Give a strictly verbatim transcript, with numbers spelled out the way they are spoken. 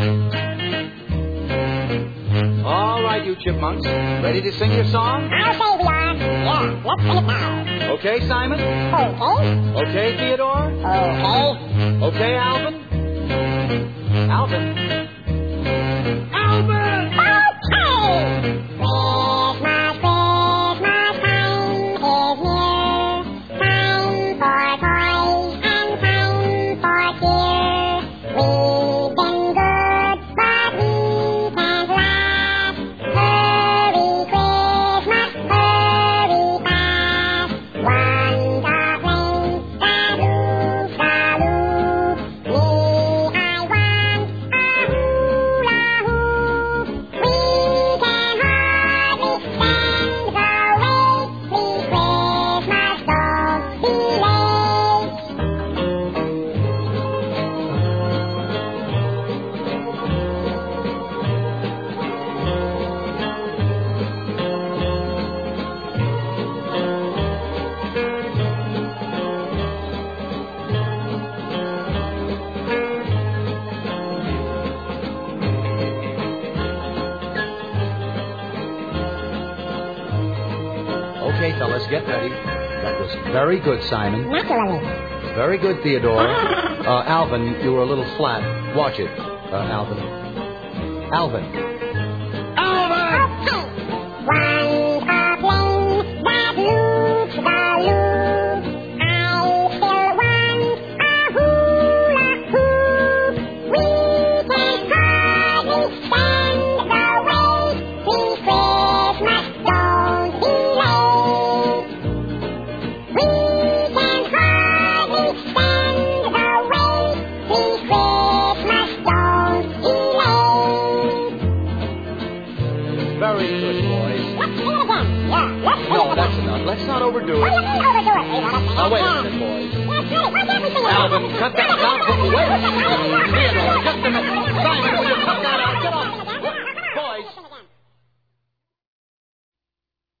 All right, you chipmunks. Ready to sing your song? I'll say we are. Yeah, let's sing it now. Okay, Simon? Okay. Okay, Theodore? Okay. Okay, Alvin? Alvin? Alvin! Okay! Christmas, Christmas time is near. Time for toys and time for cheer. We've been good, but we can't last. Hurry, Christmas, hurry fast. One complaint, galoo, galoo. Me, I want a hula hoop. We can hardly stand the wait. Please, Christmas, don't be late. Okay, fellas, get ready. That was very good, Simon. Naturally. Very good, Theodore. Uh, Alvin, you were a little flat. Watch it, uh, Alvin. Alvin. Alvin! Okay. One complaint that loops galoo. I still want a hula hoop. We can hardly stand the wait. Please, Christmas, don't be late. We can hardly stand the wait. Please, Christmas, don't be late. Very good, boys. Let's sing it again. Yeah, let's sing it No, again. that's enough. Let's not overdo Well, it. you can overdo it. We gotta sing Now, it wait a again. minute, boys. That's right. Why can't we sing it Alvin, again? cut that out. Wait. Theodore, just a minute.